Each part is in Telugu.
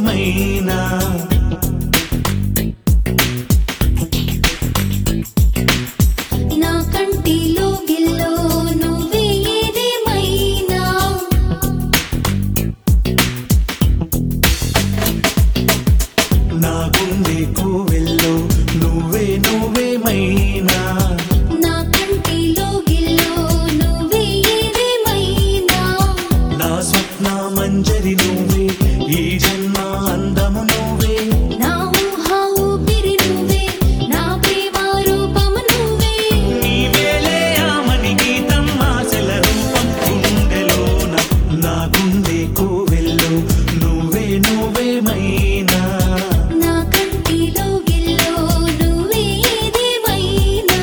మైనా నా కంటిలో గిల్లో నువ్వే ఏదేమైనా నా గుండె కోవెల్లో నువ్వే మైనా నా కంటిలో గిల్లో నువ్వే ఏదేమైనా నా స్వప్న మంజరి నువ్వే ఈ జన్మ అందము నువ్వే నా ఊహ ఊపిరి నువ్వే నా ప్రేమ రూపము నువ్వే నీవేలే ఆమని గీతం ఆశల రూపం గుండెలోన నా గుండె కోవెల్లో నువ్వే మైనా నా కంటిలో గిల్లో నువ్వే ఏదేమైనా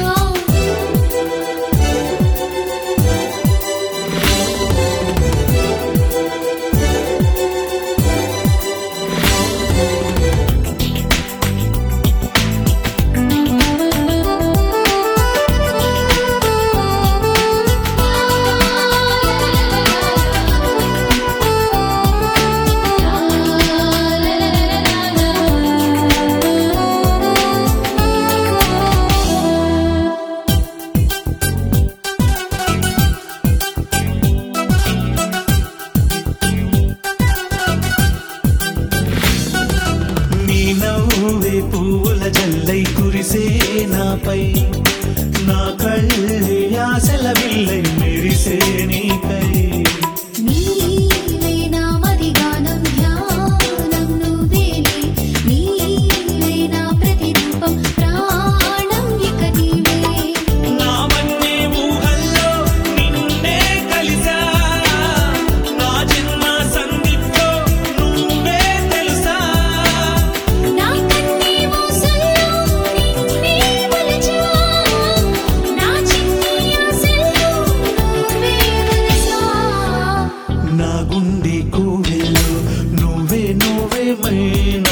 నీ నవ్వే పూల జల్లై కురిసే నాపై నా కళ్ళే ఆశల విల్లై మెరిసే నీకై నీవే నా మదిగానం ధ్యానం నువ్వేలే నీవే నా ప్రతిరూపం ప్రాణం ఇక నీవే నా మన్నే ఊహల్లో నిన్నే కలిసా నా జన్మ సంధిలో నువ్వే తెలుసా నా కన్నీ మోసల్లో నిన్నే వలచా నా చిన్ని ఆశల్లో నువ్వే వలసా నా గుండె కోవెల్లో నువ్వే మైనా